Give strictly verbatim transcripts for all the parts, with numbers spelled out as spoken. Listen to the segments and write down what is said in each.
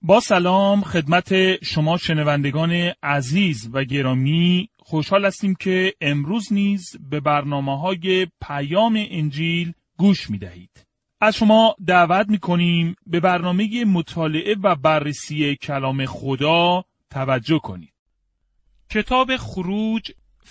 با سلام خدمت شما شنوندگان عزیز و گرامی، خوشحال هستیم که امروز نیز به برنامه‌های پیام انجیل گوش می‌دهید. از شما دعوت می‌کنیم به برنامه مطالعه و بررسی کلام خدا توجه کنید. کتاب خروج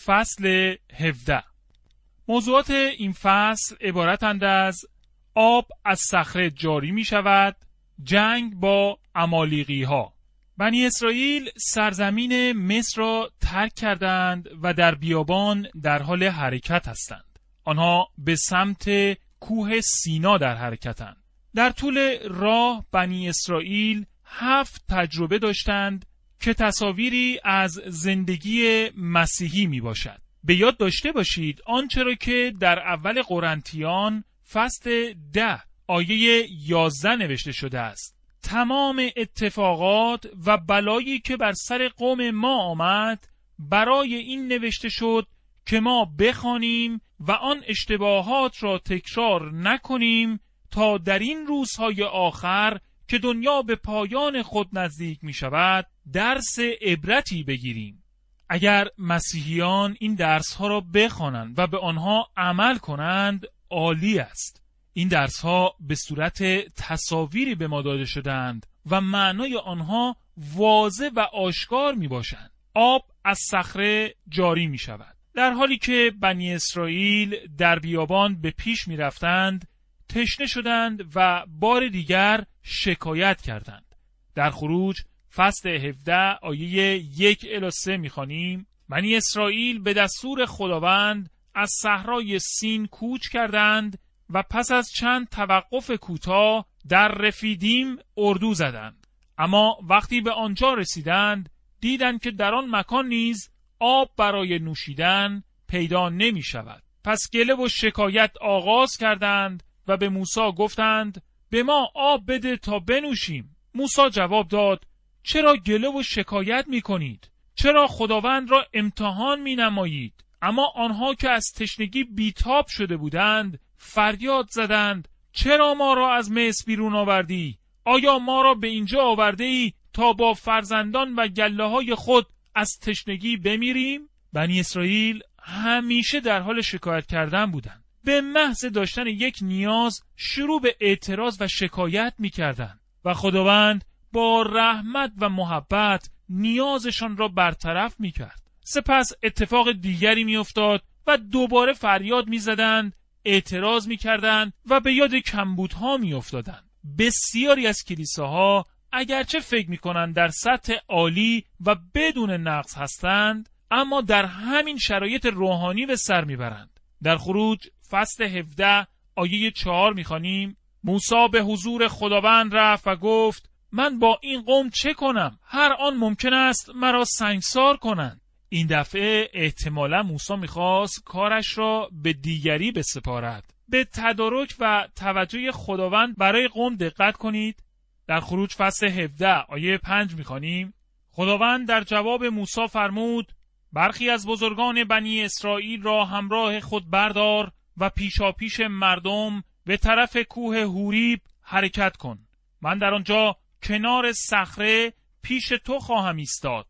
فصل هفده. موضوعات این فصل عبارتند از آب از صخره جاری می‌شود، جنگ با عمالیقی ها. بنی اسرائیل سرزمین مصر را ترک کردند و در بیابان در حال حرکت هستند. آنها به سمت کوه سینا در حرکتند. در طول راه بنی اسرائیل هفت تجربه داشتند که تصاویری از زندگی مسیحی می باشد. به یاد داشته باشید آنچه را که در اول قرنتیان فصل ده آیه یازده نوشته شده است. تمام اتفاقات و بلایی که بر سر قوم ما آمد برای این نوشته شد که ما بخوانیم و آن اشتباهات را تکرار نکنیم تا در این روزهای آخر که دنیا به پایان خود نزدیک می شود درس عبرتی بگیریم. اگر مسیحیان این درسها را بخوانند و به آنها عمل کنند عالی است. این درس‌ها به صورت تصاویری به ما داده شدند و معنای آنها واضح و آشکار میباشند. آب از صخره جاری می شود. در حالی که بنی اسرائیل در بیابان به پیش می رفتند، تشنه شدند و بار دیگر شکایت کردند. در خروج فصل هفده آیه یک الی سه می خوانیم: بنی اسرائیل به دستور خداوند از صحرای سین کوچ کردند و پس از چند توقف کوتاه در رفیدیم اردو زدند. اما وقتی به آنجا رسیدند دیدند که در آن مکان نیز آب برای نوشیدن پیدا نمی شود. پس گله و شکایت آغاز کردند و به موسی گفتند به ما آب بده تا بنوشیم. موسی جواب داد چرا گله و شکایت می کنید؟ چرا خداوند را امتحان می نمایید؟ اما آنها که از تشنگی بیتاب شده بودند فریاد زدند چرا ما را از مصر بیرون آوردی؟ آیا ما را به اینجا آورده ای تا با فرزندان و گله های خود از تشنگی بمیریم؟ بنی اسرائیل همیشه در حال شکایت کردن بودند. به محض داشتن یک نیاز شروع به اعتراض و شکایت می کردند و خداوند با رحمت و محبت نیازشان را برطرف می کرد. سپس اتفاق دیگری می افتاد و دوباره فریاد می زدند، اعتراض می کردند و به یاد کمبودها می افتادند. بسیاری از کلیساها اگرچه فکر می کنند در سطح عالی و بدون نقص هستند، اما در همین شرایط روحانی به سر می برند. در خروج فصل هفده آیه چهار می خوانیم: موسی به حضور خداوند رفت و گفت من با این قوم چه کنم؟ هر آن ممکن است مرا سنگسار کنند. این دفعه احتمالا موسی می‌خواست کارش را به دیگری بسپارد. به تدارک و توجه خداوند برای قوم دقت کنید. در خروج فصل هفده آیه پنج می‌خوانیم: خداوند در جواب موسی فرمود برخی از بزرگان بنی اسرائیل را همراه خود بردار و پیشاپیش مردم به طرف کوه هوریب حرکت کن. من در آنجا کنار صخره پیش تو خواهم ایستاد.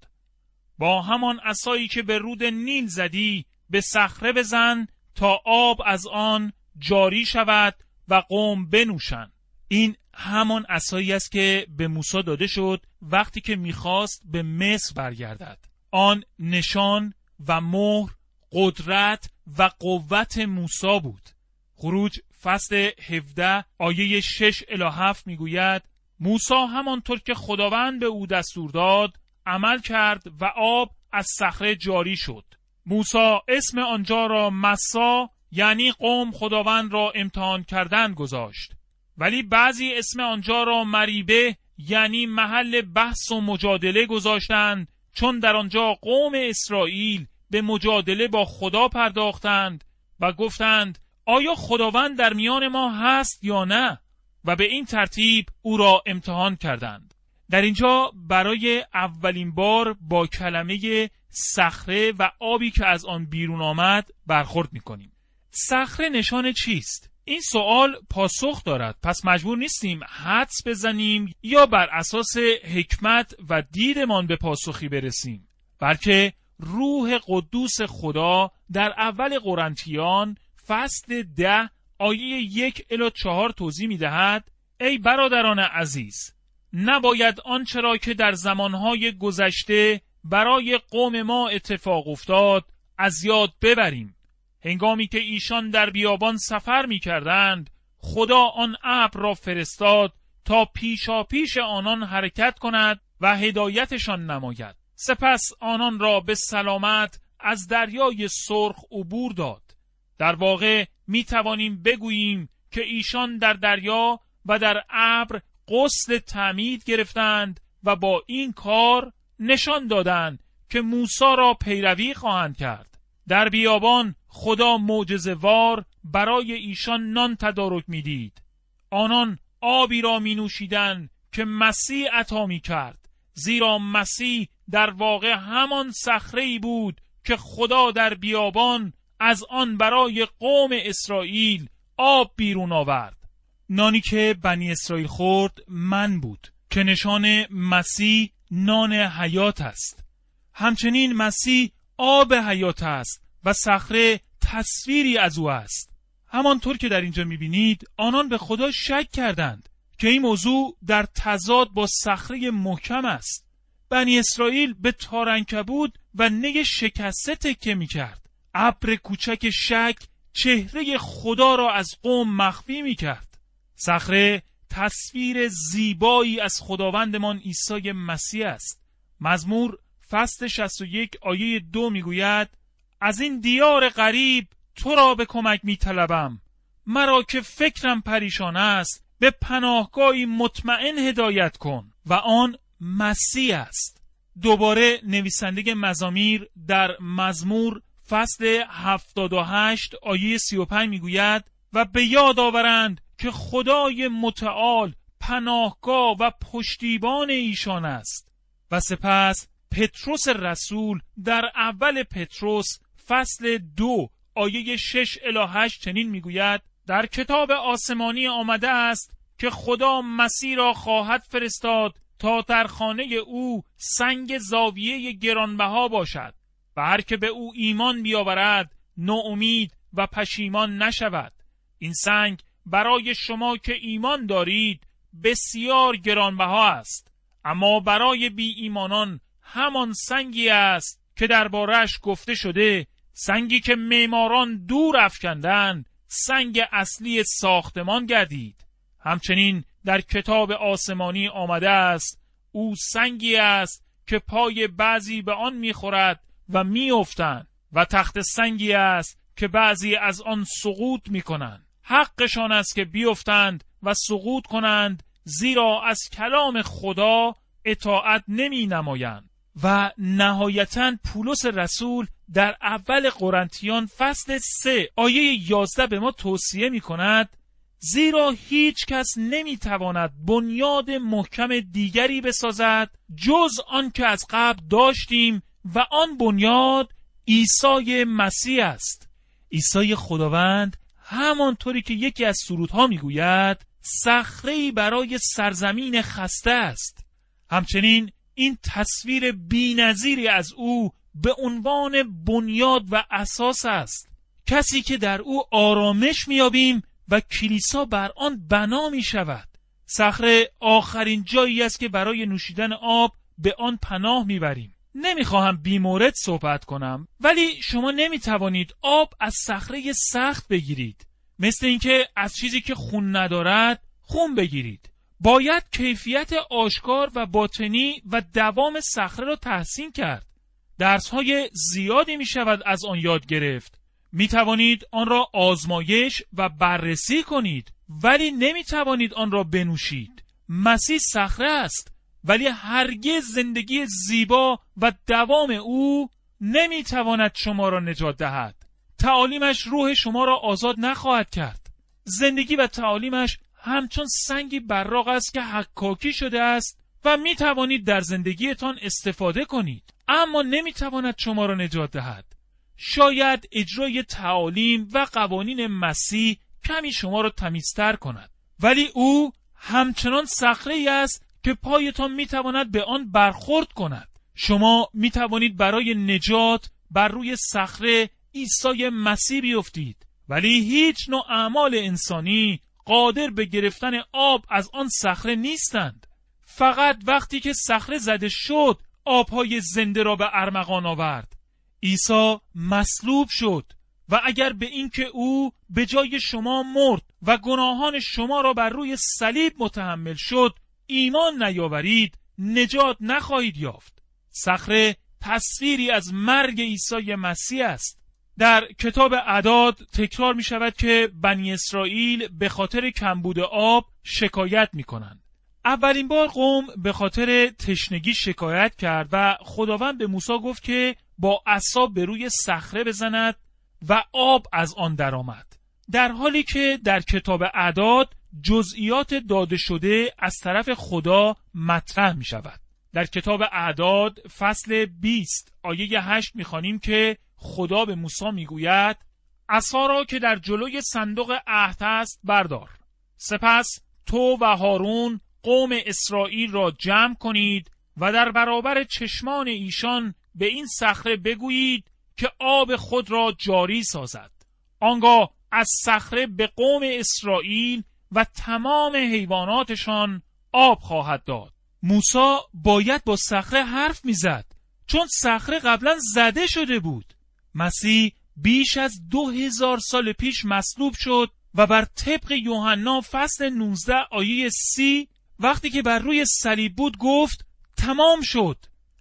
با همان عصایی که به رود نیل زدی به صخره بزن تا آب از آن جاری شود و قوم بنوشند. این همان عصایی است که به موسی داده شد وقتی که میخواست به مصر برگردد. آن نشان و مهر، قدرت و قوت موسی بود. خروج فصل هفده آیه شش الی هفت میگوید موسی همانطور که خداوند به او دستور داد عمل کرد و آب از صخره جاری شد. موسی اسم آنجا را مسا یعنی قوم خداوند را امتحان کردن گذاشت. ولی بعضی اسم آنجا را مریبه یعنی محل بحث و مجادله گذاشتند، چون در آنجا قوم اسرائیل به مجادله با خدا پرداختند و گفتند آیا خداوند در میان ما هست یا نه؟ و به این ترتیب او را امتحان کردند. در اینجا برای اولین بار با کلمه صخره و آبی که از آن بیرون آمد برخورد می‌کنیم. صخره نشان چیست؟ این سوال پاسخ دارد، پس مجبور نیستیم حدس بزنیم یا بر اساس حکمت و دیدمان به پاسخی برسیم، بلکه روح قدوس خدا در اول قرنتیان فصل ده آیه یک الی چهار توضیح می دهد: ای برادران عزیز، نباید آنچه را که در زمانهای گذشته برای قوم ما اتفاق افتاد از یاد ببریم. هنگامی که ایشان در بیابان سفر می کردند، خدا آن ابر را فرستاد تا پیشا پیش آنان حرکت کند و هدایتشان نماید. سپس آنان را به سلامت از دریای سرخ عبور داد. در واقع می توانیم بگوییم که ایشان در دریا و در ابر غسل تعمید گرفتند و با این کار نشان دادند که موسی را پیروی خواهند کرد. در بیابان خدا معجزه‌وار برای ایشان نان تدارک می دید. آنان آبی را می نوشیدند که مسیح عطا می کرد، زیرا مسیح در واقع همان صخره‌ای بود که خدا در بیابان از آن برای قوم اسرائیل آب بیرون آورد. نانی که بنی اسرائیل خورد من بود که نشان مسیح نان حیات است. همچنین مسیح آب حیات است و صخره تصویری از او است. همانطور که در اینجا می‌بینید آنان به خدا شک کردند که این موضوع در تضاد با صخره محکم است. بنی اسرائیل به تارعنکبوت و نگ شکسته تکیه می‌کرد. ابر کوچک شک چهره خدا را از قوم مخفی می‌کرد. صخره تصویر زیبایی از خداوندمان عیسی مسیح است. مزمور فصل شصت و یک آیه دو میگوید: از این دیار غریب تو را به کمک میطلبم، مرا که فکرم پریشان است به پناهگاهی مطمئن هدایت کن، و آن مسیح است. دوباره نویسنده مزامیر در مزمور فصل هفتاد و هشت آیه سی و پنج میگوید: و به یاد آورند که خدای متعال پناهگاه و پشتیبان ایشان است. و سپس پتروس رسول در اول پتروس فصل دو آیه شش الی هشت چنین میگوید: در کتاب آسمانی آمده است که خدا مسیح را خواهد فرستاد تا در خانه او سنگ زاویه گرانبها باشد و هر که به او ایمان بیاورد ناامید و پشیمان نشود. این سنگ برای شما که ایمان دارید بسیار گرانبها است، اما برای بی ایمانان همان سنگی است که دربارش گفته شده: سنگی که معماران دور افکندند سنگ اصلی ساختمان گردید. همچنین در کتاب آسمانی آمده است: او سنگی است که پای بعضی به آن میخورد و میافتند، و تخت سنگی است که بعضی از آن سقوط میکنند. حقشان است که بیفتند و سقوط کنند، زیرا از کلام خدا اطاعت نمی نمایند. و نهایتاً پولس رسول در اول قرنتیان فصل سه آیه یازده به ما توصیه می کند: زیرا هیچ کس نمی تواند بنیاد محکم دیگری بسازد جز آن که از قبل داشتیم و آن بنیاد عیسی مسیح است. عیسی خداوند همانطوری که یکی از سرودها میگوید صخره‌ای برای سرزمین خسته است. همچنین این تصویر بی‌نظیری از او به عنوان بنیاد و اساس است، کسی که در او آرامش میابیم و کلیسا بر آن بنا می شود. صخره آخرین جایی است که برای نوشیدن آب به آن پناه میبریم. نمیخواهم بیمورد صحبت کنم، ولی شما نمیتوانید آب از صخره سخت بگیرید، مثل اینکه از چیزی که خون ندارد خون بگیرید. باید کیفیت آشکار و باطنی و دوام صخره را تحسین کرد. درسهای زیادی می شود از آن یاد گرفت. می توانید آن را آزمایش و بررسی کنید، ولی نمی توانید آن را بنوشید. مسیح صخره است، ولی هرگز زندگی زیبا و دوام او نمی تواند شما را نجات دهد. تعالیمش روح شما را آزاد نخواهد کرد. زندگی و تعالیمش همچون سنگی براق است که حکاکی شده است و می توانید در زندگیتان استفاده کنید، اما نمی تواند شما را نجات دهد. شاید اجرای تعالیم و قوانین مسیح کمی شما را تمیزتر کند. ولی او همچنان صخره‌ای است که پایتان میتواند به آن برخورد کند. شما میتوانید برای نجات بر روی صخره عیسی مسیح بیفتید، ولی هیچ نوع اعمال انسانی قادر به گرفتن آب از آن صخره نیستند. فقط وقتی که صخره زده شد آبهای زنده را به ارمغان آورد. عیسی مصلوب شد و اگر به این که او به جای شما مرد و گناهان شما را بر روی صلیب متحمل شد ایمان نیاورید، نجات نخواهید یافت. صخره تصویری از مرگ عیسی مسیح است. در کتاب اعداد تکرار می شود که بنی اسرائیل به خاطر کمبود آب شکایت می کنند. اولین بار قوم به خاطر تشنگی شکایت کرد و خداوند به موسی گفت که با عصا به روی صخره بزند و آب از آن درآمد. در حالی که در کتاب اعداد جزئیات داده شده از طرف خدا مطرح می شود. در کتاب اعداد فصل بیست آیه هشت می خوانیم که خدا به موسی می گوید عصا را که در جلوی صندوق عهد است بردار. سپس تو و هارون قوم اسرائیل را جمع کنید و در برابر چشمان ایشان به این صخره بگویید که آب خود را جاری سازد. آنگاه از صخره به قوم اسرائیل و تمام حیواناتشان آب خواهد داد. موسی باید با صخره حرف میزد چون صخره قبلا زده شده بود. مسیح بیش از دو هزار سال پیش مصلوب شد و بر طبق یوحنا فصل نوزده آیه سی وقتی که بر روی صلیب بود گفت تمام شد.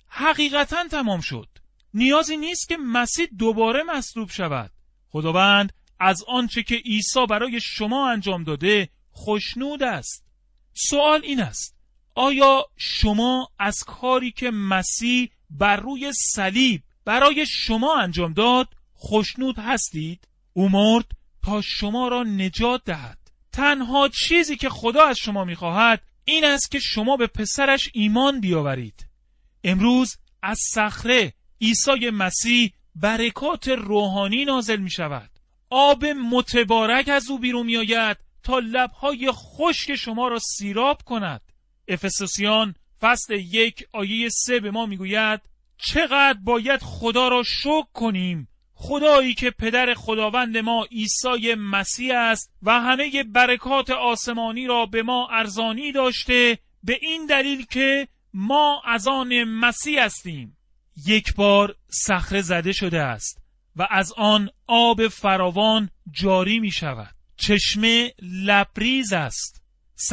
حقیقتا تمام شد. نیازی نیست که مسیح دوباره مصلوب شود. خداوند از آنچه که عیسی برای شما انجام داده خوشنود است. سوال این است: آیا شما از کاری که مسیح بر روی صلیب برای شما انجام داد خوشنود هستید؟ او مرد تا شما را نجات دهد. تنها چیزی که خدا از شما می‌خواهد این است که شما به پسرش ایمان بیاورید. امروز از صخره عیسی مسیح برکات روحانی نازل می شود. آب متبارک از او بیرون می آید تا لبهای خشک شما را سیراب کند. افسوسیان فصل یک آیه سه به ما می گوید چقدر باید خدا را شکر کنیم، خدایی که پدر خداوند ما عیسی مسیح است و همه برکات آسمانی را به ما ارزانی داشته، به این دلیل که ما از آن مسیح هستیم. یک بار صخره زده شده است و از آن آب فراوان جاری می شود. چشمه لبریز است،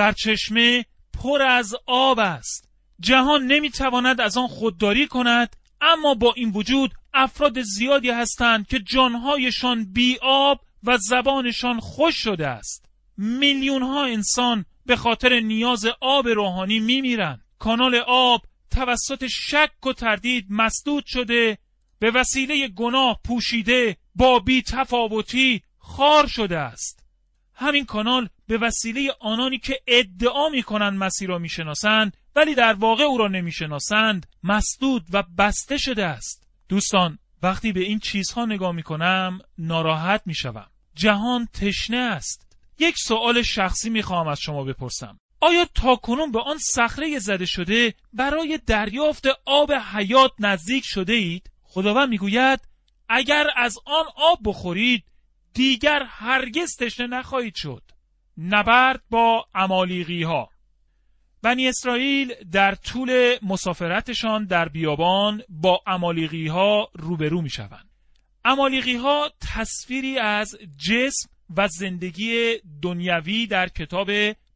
سرچشمه پر از آب است. جهان نمی تواند از آن خودداری کند، اما با این وجود افراد زیادی هستند که جانهایشان بی آب و زبانشان خشک شده است. میلیون ها انسان به خاطر نیاز آب روحانی می میرند. کانال آب توسط شک و تردید مسدود شده، به وسیله گناه پوشیده، با بی تفاوتی خار شده است. همین کانال به وسیله آنانی که ادعا می کنند مسیح را می شناسند ولی در واقع او را نمی شناسند مسدود و بسته شده است. دوستان، وقتی به این چیزها نگاه می کنم ناراحت می شوم. جهان تشنه است. یک سوال شخصی می خواهم از شما بپرسم: آیا تاکنون به آن صخره زده شده برای دریافت آب حیات نزدیک شده اید؟ خداوند میگوید اگر از آن آب بخورید دیگر هرگز تشنه نخواهید شد. نبرد با عمالیقی ها. بنی اسرائیل در طول مسافرتشان در بیابان با عمالیقی ها روبرو می شوند. عمالیقی ها تصویری از جسم و زندگی دنیوی در کتاب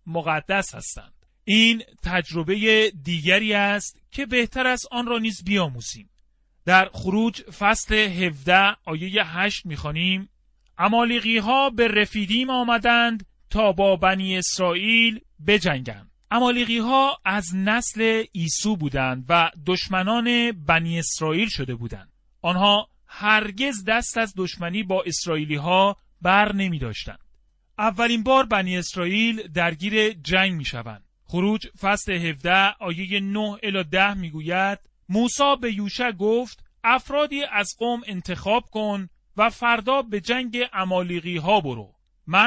مقدس هستند. این تجربه دیگری است که بهتر است آن را نیز بیاموزیم. در خروج فصل هفده آیه هشت می‌خوانیم: عمالیقی ها به رفیدیم آمدند تا با بنی اسرائیل بجنگند. عمالیقی ها از نسل عیسو بودند و دشمنان بنی اسرائیل شده بودند. آنها هرگز دست از دشمنی با اسرائیلی ها بر نمی داشتند. اولین بار بنی اسرائیل درگیر جنگ می شوند. خروج فصل هفده آیه نه الی ده می گوید: موسی به یوشع گفت افرادی از قوم انتخاب کن و فردا به جنگ عمالیقی ها برو. من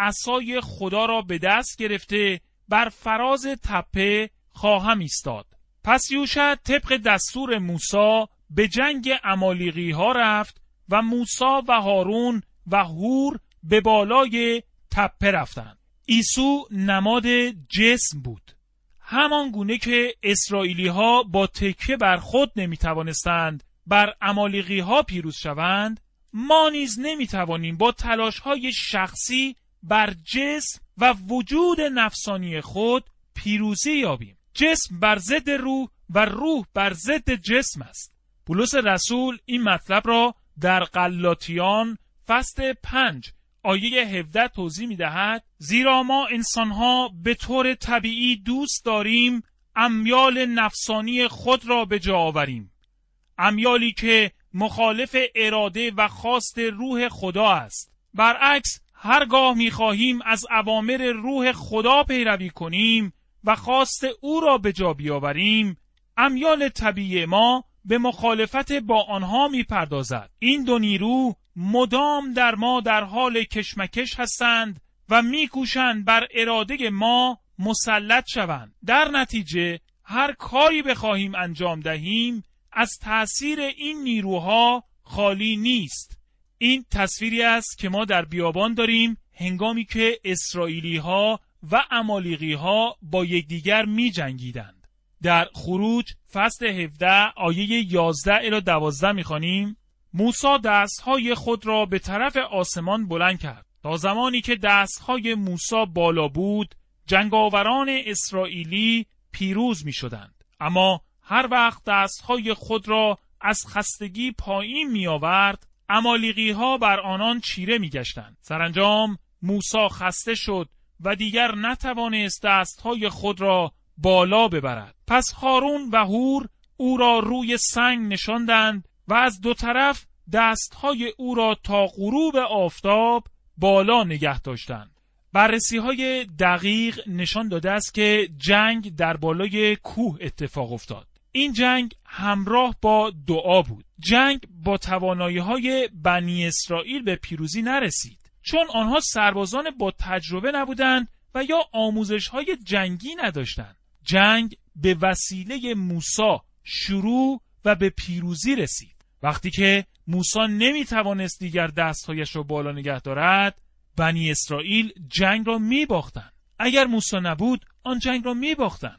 عصای خدا را به دست گرفته بر فراز تپه خواهم ایستاد. پس یوشع طبق دستور موسی به جنگ عمالیقی ها رفت و موسی و هارون و هور به بالای تپه رفتند. عیسی نماد جسم بود. همان گونه که اسرائیلی ها با تکیه بر خود نمی توانستند بر عمالیقی ها پیروز شوند، ما نیز نمی توانیم با تلاش های شخصی بر جسم و وجود نفسانی خود پیروزی یابیم. جسم بر ضد روح و روح بر ضد جسم است. پولس رسول این مطلب را در غلاطیان فصل پنج آیه هفده توضیح می دهد: زیرا ما انسانها به طور طبیعی دوست داریم امیال نفسانی خود را به جا آوریم، امیالی که مخالف اراده و خواست روح خدا است. برعکس هرگاه می خواهیم از اوامر روح خدا پیروی کنیم و خواست او را به جا بیاوریم، امیال طبیعی ما به مخالفت با آنها می پردازد. این دو نیرو مدام در ما در حال کشمکش هستند و می کوشند بر اراده ما مسلط شوند. در نتیجه هر کاری بخواهیم انجام دهیم از تأثیر این نیروها خالی نیست. این تصویری است که ما در بیابان داریم هنگامی که اسرائیلی ها و عمالیقی ها با یکدیگر می جنگیدند. در خروج فصل هفده آیه یازده الی دوازده می خوانیم: موسی دستهای خود را به طرف آسمان بلند کرد. تا زمانی که دستهای موسی بالا بود جنگاوران اسرائیلی پیروز می شدند. اما هر وقت دستهای خود را از خستگی پایین می آورد عمالیقی ها بر آنان چیره می گشتند. سرانجام موسی خسته شد و دیگر نتوانست دستهای خود را بالا ببرد. پس هارون و هور او را روی سنگ نشاندند و از دو طرف دستهای او را تا غروب آفتاب بالا نگه داشتند. بررسی های دقیق نشان داده است که جنگ در بالای کوه اتفاق افتاد. این جنگ همراه با دعا بود. جنگ با توانایی های بنی اسرائیل به پیروزی نرسید، چون آنها سربازان با تجربه نبودند و یا آموزش های جنگی نداشتند. جنگ به وسیله موسی شروع و به پیروزی رسید. وقتی که موسی نمی توانست دیگر دستهایش را بالا نگه دارد، بنی اسرائیل جنگ را می باختند. اگر موسی نبود آن جنگ را می باختند.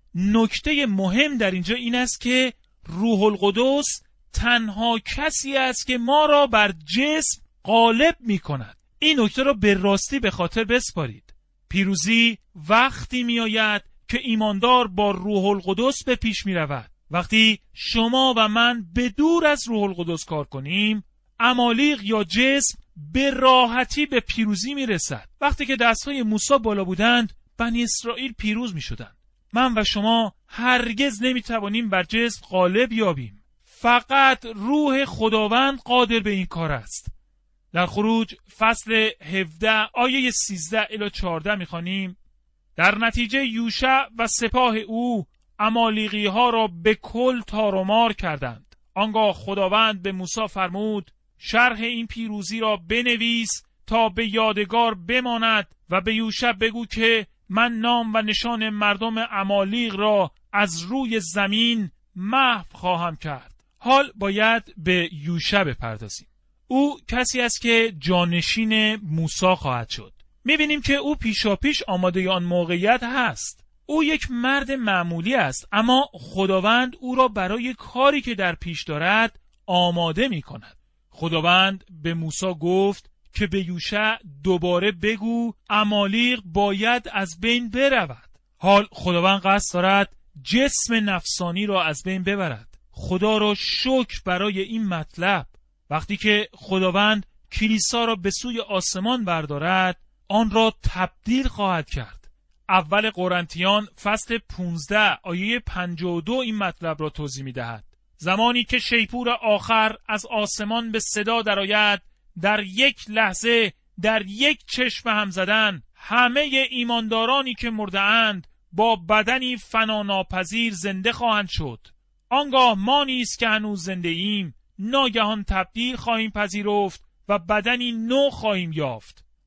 نکته مهم در اینجا این است که روح القدس تنها کسی است که ما را بر جسم غالب می کند. این نکته را به راستی به خاطر بسپارید. پیروزی وقتی می آید که ایماندار با روح القدس به پیش می رود. وقتی شما و من به دور از روح القدس کار کنیم، عمالیق یا جسم به راحتی به پیروزی می رسد. وقتی که دستهای موسی بالا بودند بنی اسرائیل پیروز می شدند. من و شما هرگز نمی توانیم بر جسم غالب یابیم. فقط روح خداوند قادر به این کار است. در خروج فصل هفده آیه سیزده الی چهارده می خوانیم: در نتیجه یوشع و سپاه او عمالیقی ها را به کل تار و مار کردند. آنگاه خداوند به موسی فرمود: شرح این پیروزی را بنویس تا به یادگار بماند و به یوشع بگو که من نام و نشان مردم عمالیق را از روی زمین محو خواهم کرد. حال باید به یوشع بپردازیم. او کسی است که جانشین موسی خواهد شد. می‌بینیم که او پیشاپیش آماده آن موقعیت هست. او یک مرد معمولی است، اما خداوند او را برای کاری که در پیش دارد آماده می‌کند. خداوند به موسی گفت که به یوشع دوباره بگو عمالیق باید از بین برود. حال خداوند قصد دارد جسم نفسانی را از بین ببرد. خدا را شکر برای این مطلب. وقتی که خداوند کلیسا را به سوی آسمان بردارد، آن را تبدیل خواهد کرد. اول قرنتیان فصل پانزده آیه پنجاه و دو این مطلب را توضیح می دهد. زمانی که شیپور آخر از آسمان به صدا درآید، در یک لحظه در یک چشم هم زدن همه ایماندارانی که مرده اند با بدنی فناناپذیر زنده خواهند شد. آنگاه ما نیز که هنوز زنده ایم ناگهان تبدیل خواهیم پذیرفت و بدنی نو خواهیم یافت.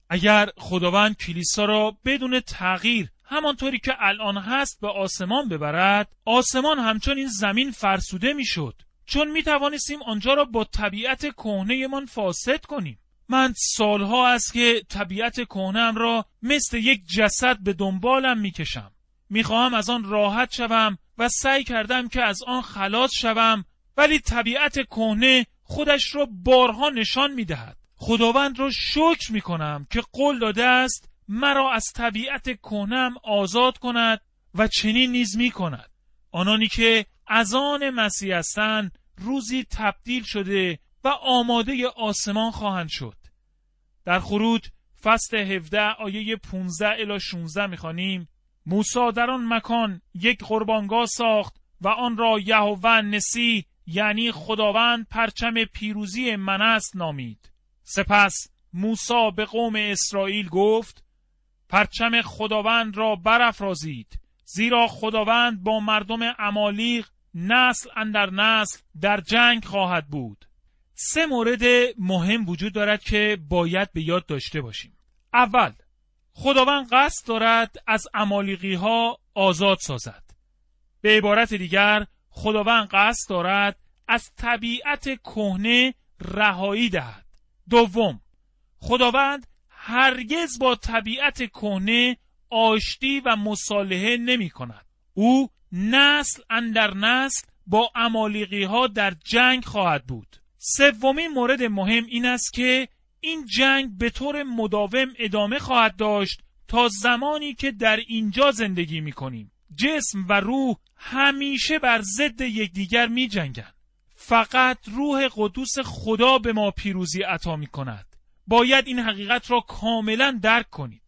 اگر خداوند کلیسا را بدون تغییر همانطوری که الان هست به آسمان ببرد، آسمان همچون این زمین فرسوده میشد، چون می توانستیم آنجا را با طبیعت کهنه من فاسد کنیم. من سالها است که طبیعت کهنه‌ام را مثل یک جسد به دنبالم می کشم. می خواهم از آن راحت شوم و سعی کردم که از آن خلاص شوم، ولی طبیعت کهنه خودش را بارها نشان می دهد. خداوند را شکر می کنم که قول داده است مرا از طبیعت کهنه‌ام آزاد کند و چنین نیز می کند. آنانی که از آن مسیح هستند روزی تبدیل شده و آماده آسمان خواهند شد. در خروج فصل هفده آیه پانزده الی شانزده می‌خوانیم: موسی در آن مکان یک قربانگاه ساخت و آن را یهوه نسی، یعنی خداوند پرچم پیروزی من است نامید. سپس موسی به قوم اسرائیل گفت: پرچم خداوند را برافرازید، زیرا خداوند با مردم عمالیق نسل اندر نسل در جنگ خواهد بود. سه مورد مهم وجود دارد که باید به یاد داشته باشیم. اول، خداوند قصد دارد از عمالیقی ها آزاد سازد. به عبارت دیگر، خداوند قصد دارد از طبیعت کهنه رهایی دهد. دوم، خداوند هرگز با طبیعت کهنه آشتی و مصالحه نمی کند. او نسل اندر نسل با عمالیقی ها در جنگ خواهد بود. سومین مورد مهم این است که این جنگ به طور مداوم ادامه خواهد داشت تا زمانی که در اینجا زندگی می کنیم. جسم و روح همیشه بر ضد یکدیگر می جنگند. فقط روح قدوس خدا به ما پیروزی عطا می کند. باید این حقیقت را کاملا درک کنید.